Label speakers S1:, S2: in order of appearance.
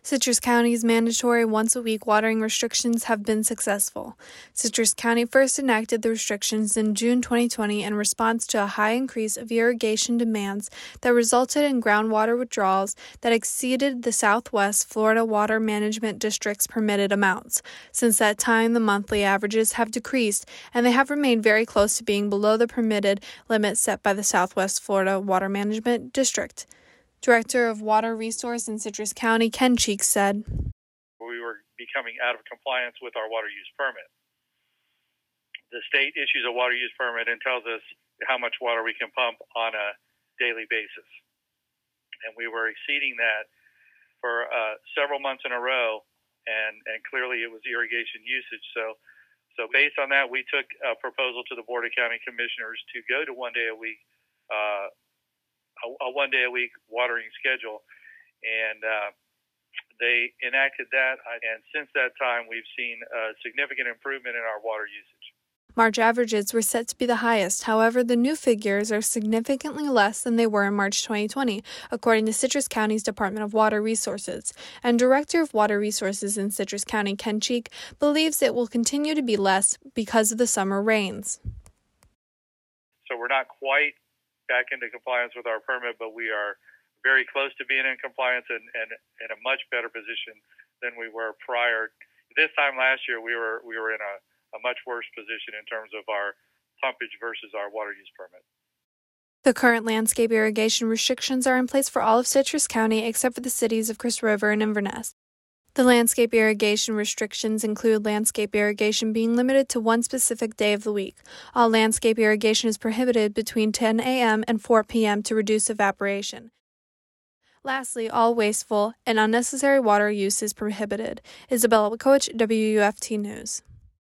S1: Citrus County's mandatory once-a-week watering restrictions have been successful. Citrus County first enacted the restrictions in June 2020 in response to a high increase of irrigation demands that resulted in groundwater withdrawals that exceeded the Southwest Florida Water Management District's permitted amounts. Since that time, the monthly averages have decreased, and they have remained very close to being below the permitted limit set by the Southwest Florida Water Management District. Director of Water Resource in Citrus County, Ken Cheeks, said,
S2: "We were becoming out of compliance with our water use permit. The state issues a water use permit and tells us how much water we can pump on a daily basis. And we were exceeding that for several months in a row, and clearly it was irrigation usage. So based on that, we took a proposal to the Board of County Commissioners to go to 1 day a week, a 1 day a week watering schedule, and they enacted that, and since that time we've seen a significant improvement in our water usage.
S1: March averages were set to be the highest. However, the new figures are significantly less than they were in March 2020, according to Citrus County's Department of Water Resources. And Director of Water Resources in Citrus County, Ken Cheek, believes it will continue to be less because of the summer rains.
S2: So we're not quite back into compliance with our permit, but we are very close to being in compliance and in a much better position than we were prior. This time last year, we were in a much worse position in terms of our pumpage versus our water use permit.
S1: The current landscape irrigation restrictions are in place for all of Citrus County except for the cities of Crest River and Inverness. The landscape irrigation restrictions include landscape irrigation being limited to one specific day of the week. All landscape irrigation is prohibited between 10 a.m. and 4 p.m. to reduce evaporation. Lastly, all wasteful and unnecessary water use is prohibited. Isabella Wachowicz, WUFT News.